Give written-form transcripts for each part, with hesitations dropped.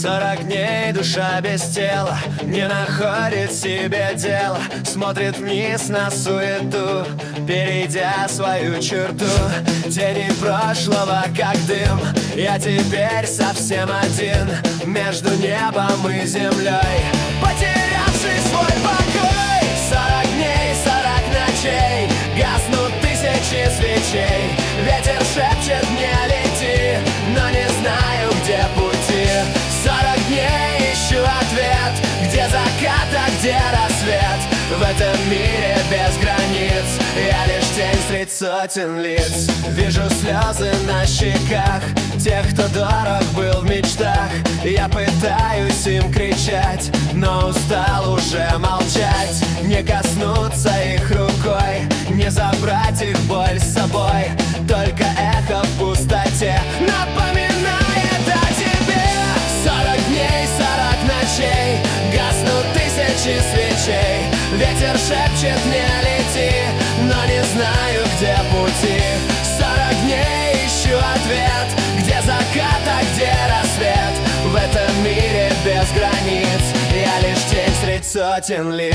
40 дней душа без тела не находит себе дела, смотрит вниз на суету, перейдя свою черту. Тени прошлого как дым, я теперь совсем один между небом и землей, потерявший свой покой. 40 дней, 40 ночей, гаснут тысячи свечей. Ветер шепчет мне: лети, но не знаю, где пути. 40 дней ищу ответ, где закат, а где рассвет. В этом мире без границ я лишь тень средь сотен лиц. Вижу слезы на щеках тех, кто дорог был в мечтах. Я пытаюсь им кричать, но устал уже молчать. Не коснуться их рукой, не забрать их боль с собой. Только эхо в пустоте напоминает о тебе. 40 дней, 40 ночей, гаснут тысячи свечей. Ветер шепчет мне: лети, но не знаю, где пути. 40 дней ищу ответ, где закат, а где рассвет. В этом мире без границ я лишь тень средь сотен лиц.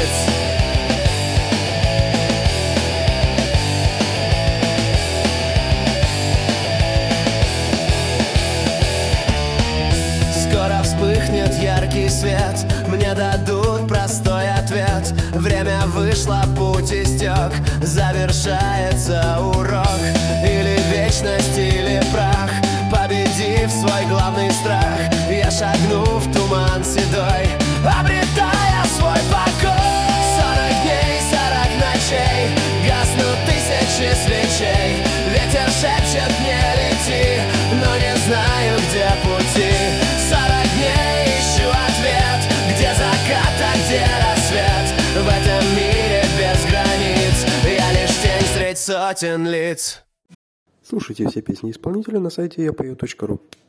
Скоро вспыхнет яркий свет, мне дадут простой ответ. Время вышло, путь истек, завершается урок. Или вечность, или прах, победив свой главный страх, я шагну в туман седой, обретая свой покой. 40 дней, 40 ночей, гаснут тысячи свечей. Ветер шепчет мне: лети, но не знаю, где пути. 40 дней ищу ответ, где закат, а где рассвет. В этом мире без границ я лишь тень средь сотен лиц. Слушайте все песни исполнителя на сайте yapayot.ru.